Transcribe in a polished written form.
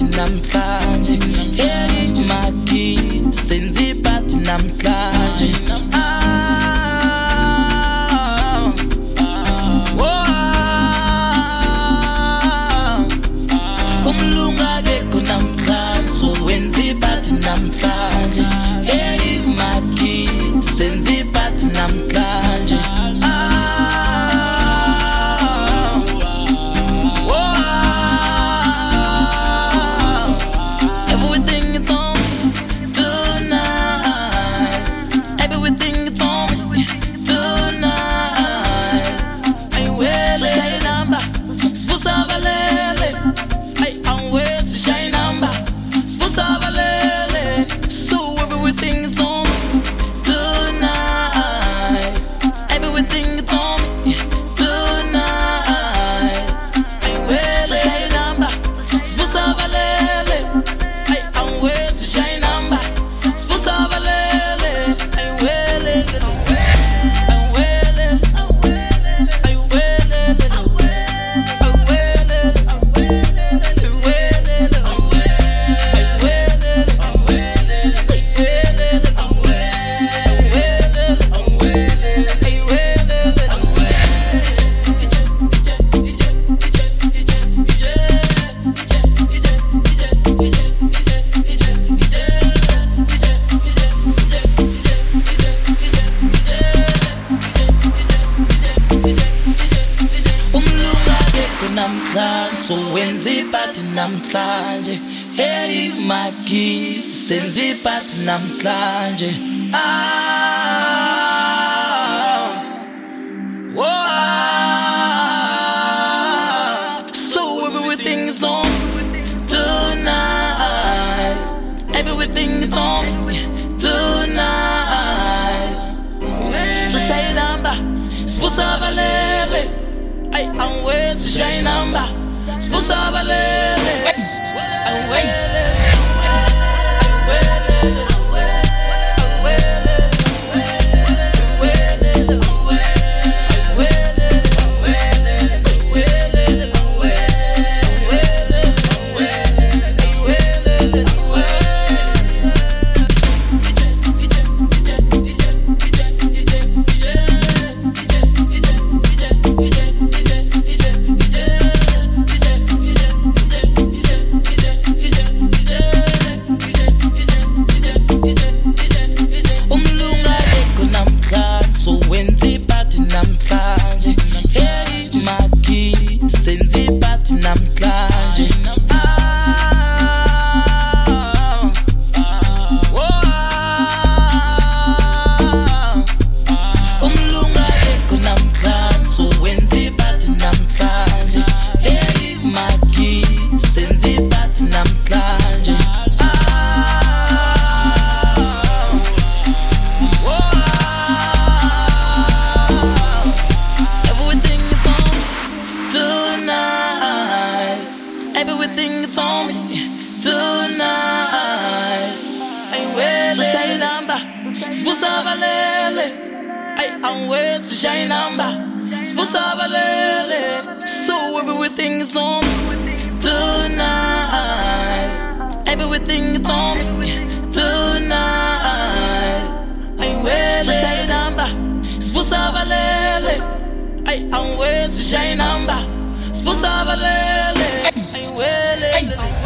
namhlanje. Hey Maki, senze party namhlanje. Umlungu akekho namhlanje, so wenze party namhlanje. Hey Maki, senze party namhlanje. So wenze party namhlanje. Hey Maki, senze party namhlanje. So everything is on tonight. Everything is on tonight. So say number, spusa balele. I'm way to shine number. Spusa balele. I'm way. Everything you told me tonight. So shine number, spusa balele. I'm way to shine number, spusa balele. So everything is on tonight. Everything you told me tonight. So shine number, spusa balele. I'm way to shine number, spusa balele. Well,